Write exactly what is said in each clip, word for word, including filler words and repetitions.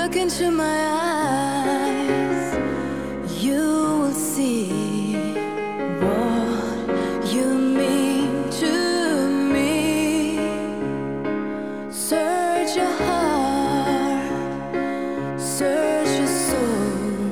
Look into my eyes, you will see what you mean to me. Search your heart, search your soul,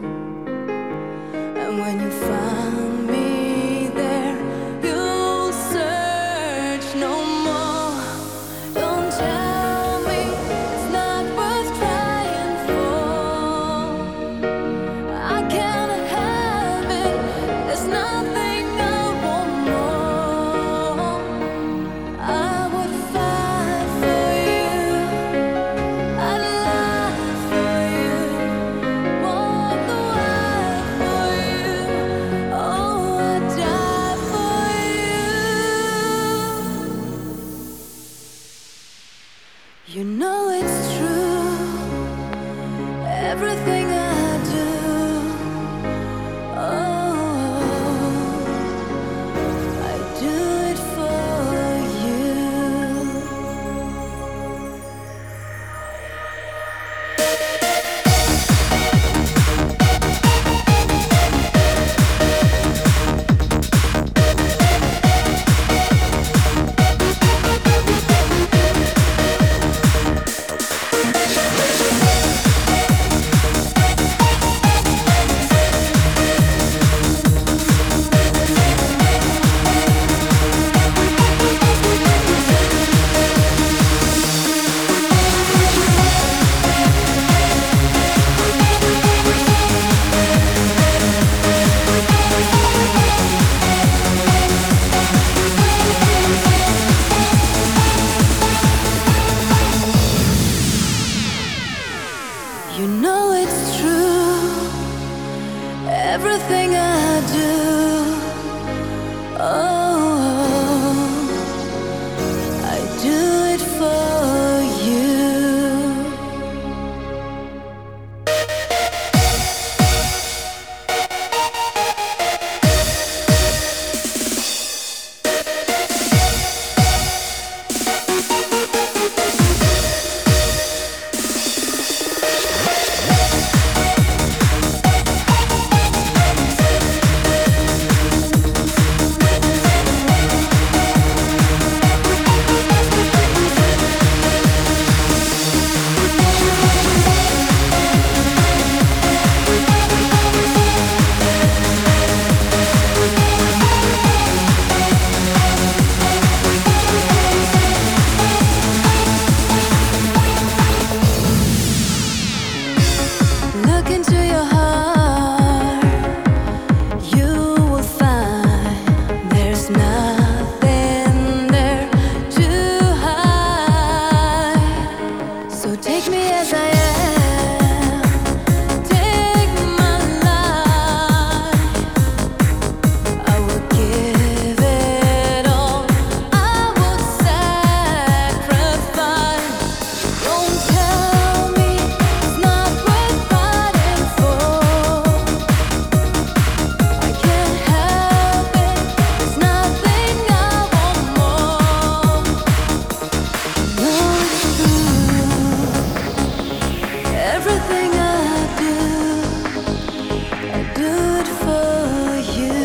and when you find me there, you'll search no more. Don't tell me it's not worth trying for. I can't have it, there's nothing I want more. I would fight for you, I'd lie for you, walk the way for you. Oh, I'd die for you. You know it's true, everything I do. Oh, I do it for you. You know it's true, everything I do. Oh, I do it for you. Look into your heart, you will find there's nothing there to hide. So take me as I am, take my life. I will give it all, I will sacrifice. Don't tell me it's not worth fighting for. I can't help it, there's nothing I want more. No, it's true, everything I do, I do it for you.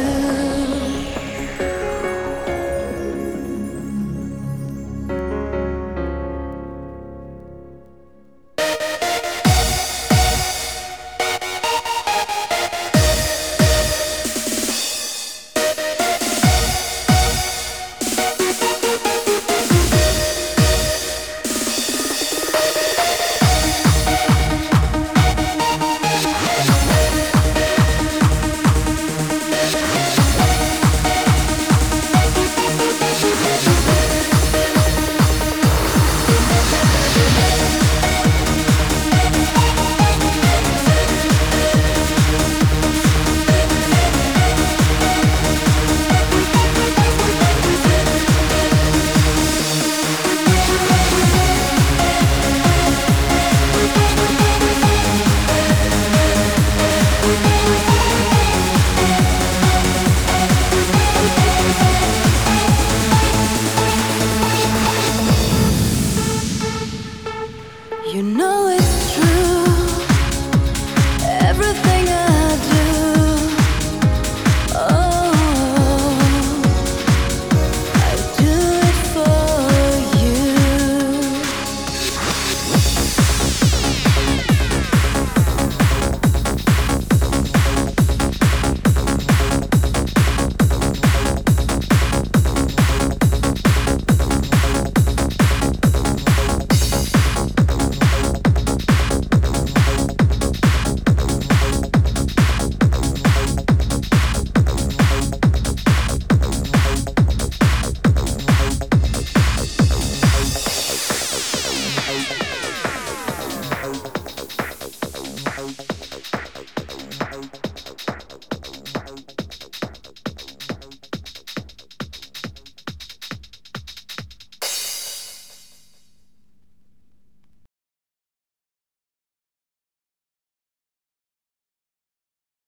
You know it.